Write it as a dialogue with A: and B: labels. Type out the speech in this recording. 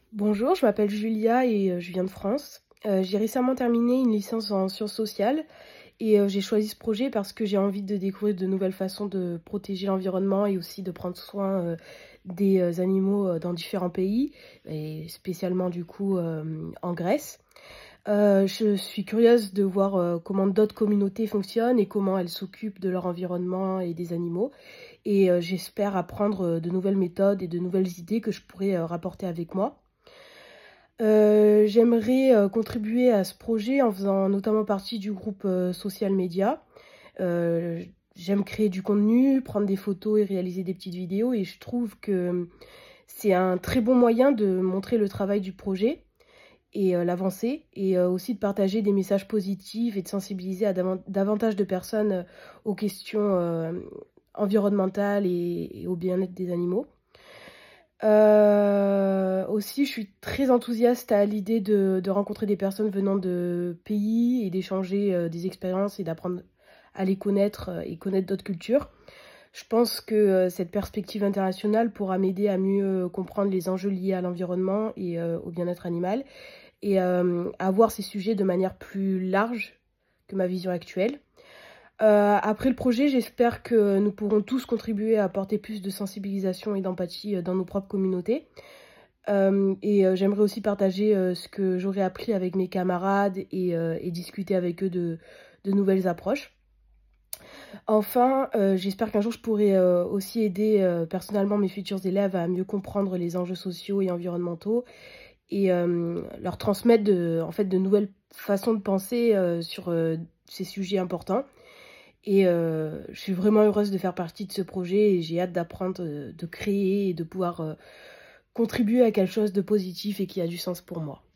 A: Bonjour, je m'appelle Julia et je viens de France. J'ai récemment terminé une licence en sciences sociales et j'ai choisi ce projet parce que j'ai envie de découvrir de nouvelles façons de protéger l'environnement et aussi de prendre soin des animaux dans différents pays, et spécialement du coup en Grèce. Je suis curieuse de voir comment d'autres communautés fonctionnent et comment elles s'occupent de leur environnement et des animaux. Et j'espère apprendre de nouvelles méthodes et de nouvelles idées que je pourrais rapporter avec moi. J'aimerais contribuer à ce projet en faisant notamment partie du groupe social média. Heu, J'aime créer du contenu, prendre des photos et réaliser des petites vidéos et je trouve que c'est un très bon moyen de montrer le travail du projet et l'avancée et aussi de partager des messages positifs et de sensibiliser à davantage de personnes, aux questions, environnementales et au bien-être des animaux. Aussi, je suis très enthousiaste à l'idée de rencontrer des personnes venant de pays et d'échanger, des expériences et d'apprendre à les connaître, et connaître d'autres cultures. Je pense que, cette perspective internationale pourra m'aider à mieux comprendre les enjeux liés à l'environnement et au bien-être animal et à voir ces sujets de manière plus large que ma vision actuelle. Après le projet, j'espère que nous pourrons tous contribuer à apporter plus de sensibilisation et d'empathie, dans nos propres communautés. Et j'aimerais aussi partager, ce que j'aurais appris avec mes camarades et discuter avec eux de nouvelles approches. Enfin, j'espère qu'un jour je pourrai, aussi aider, personnellement mes futurs élèves à mieux comprendre les enjeux sociaux et environnementaux et leur transmettre en fait, de nouvelles façons de penser, sur, ces sujets importants. Et je suis vraiment heureuse de faire partie de ce projet et j'ai hâte d'apprendre, de créer et de pouvoir, contribuer à quelque chose de positif et qui a du sens pour moi.